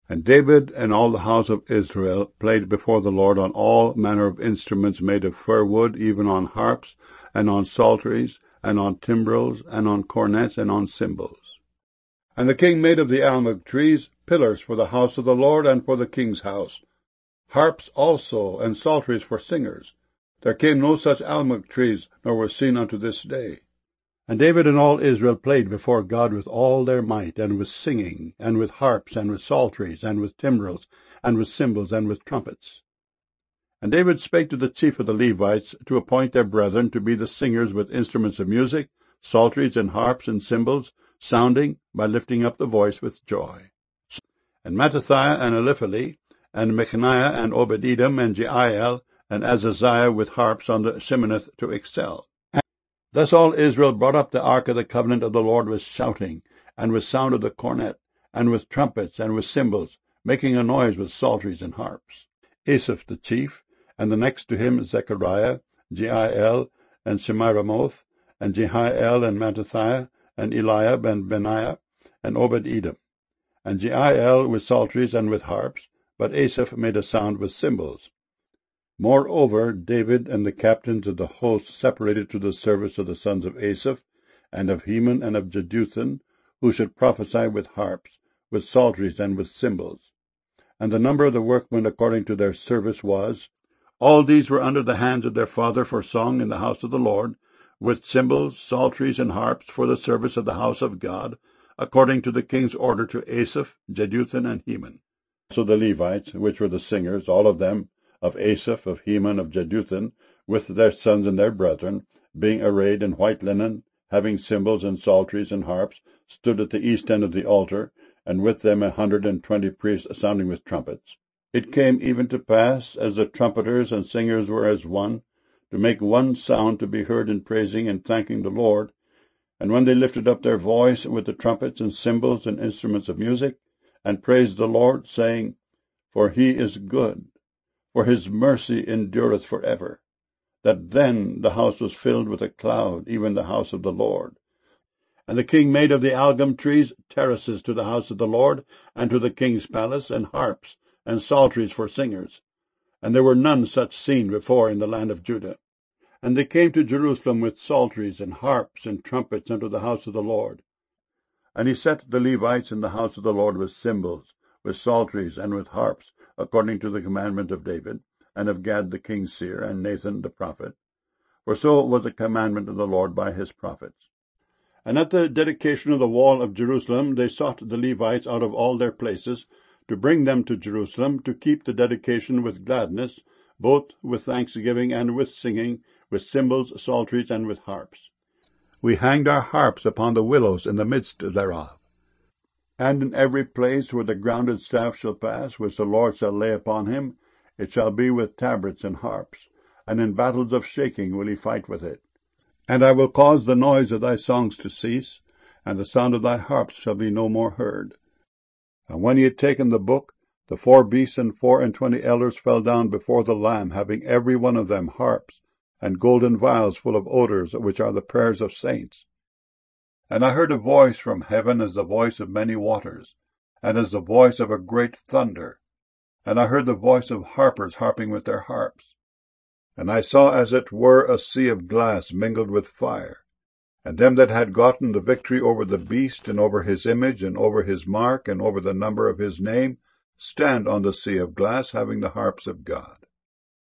And David and all the house of Israel played before the Lord on all manner of instruments made of fir wood, even on harps, and on psalteries, and on timbrels, and on cornets, and on cymbals. And the king made of the almug trees pillars for the house of the Lord and for the king's house, harps also, and psalteries for singers. There came no such almug trees, nor was seen unto this day. And David and all Israel played before God with all their might, and with singing, and with harps, and with psalteries, and with timbrels, and with cymbals, and with trumpets. And David spake to the chief of the Levites to appoint their brethren to be the singers with instruments of music, psalteries, and harps, and cymbals, sounding by lifting up the voice with joy. And Mattithiah, and Eliphali, and Mechaniah, and Obed-Edom, and Jeiel, and Azaziah with harps on the Sheminith to excel. Thus all Israel brought up the ark of the covenant of the Lord with shouting, and with sound of the cornet, and with trumpets, and with cymbals, making a noise with psalteries and harps. Asaph the chief, and the next to him Zechariah, Jeiel, and Shemiramoth, and Jehiel, and Mattithiah, and Eliab, and Benaiah, and Obed-Edom. And Jeiel with psalteries and with harps, but Asaph made a sound with cymbals. Moreover, David and the captains of the host separated to the service of the sons of Asaph, and of Heman, and of Jeduthun, who should prophesy with harps, with psalteries, and with cymbals. And the number of the workmen according to their service was, all these were under the hands of their father for song in the house of the Lord, with cymbals, psalteries, and harps for the service of the house of God, according to the king's order to Asaph, Jeduthun, and Heman. So the Levites, which were the singers, all of them, of Asaph, of Heman, of Jeduthun, with their sons and their brethren, being arrayed in white linen, having cymbals and psalteries and harps, stood at the east end of the altar, and with them 120 priests sounding with trumpets. It came even to pass, as the trumpeters and singers were as one, to make one sound to be heard in praising and thanking the Lord, and when they lifted up their voice with the trumpets and cymbals and instruments of music, and praised the Lord, saying, For he is good, for his mercy endureth for ever, that then the house was filled with a cloud, even the house of the Lord. And the king made of the algum trees terraces to the house of the Lord, and to the king's palace, and harps, and psalteries for singers. And there were none such seen before in the land of Judah. And they came to Jerusalem with psalteries, and harps, and trumpets unto the house of the Lord. And he set the Levites in the house of the Lord with cymbals, with psalteries, and with harps, according to the commandment of David, and of Gad the king's seer, and Nathan the prophet. For so was the commandment of the Lord by his prophets. And at the dedication of the wall of Jerusalem they sought the Levites out of all their places, to bring them to Jerusalem, to keep the dedication with gladness, both with thanksgiving and with singing, with cymbals, psalteries, and with harps. We hanged our harps upon the willows in the midst thereof. And in every place where the grounded staff shall pass, which the Lord shall lay upon him, it shall be with tabrets and harps, and in battles of shaking will he fight with it. And I will cause the noise of thy songs to cease, and the sound of thy harps shall be no more heard. And when he had taken the book, the 4 beasts and 24 elders fell down before the Lamb, having every one of them harps, and golden vials full of odors, which are the prayers of saints. And I heard a voice from heaven as the voice of many waters, and as the voice of a great thunder. And I heard the voice of harpers harping with their harps. And I saw as it were a sea of glass mingled with fire. And them that had gotten the victory over the beast, and over his image, and over his mark, and over the number of his name, stand on the sea of glass, having the harps of God.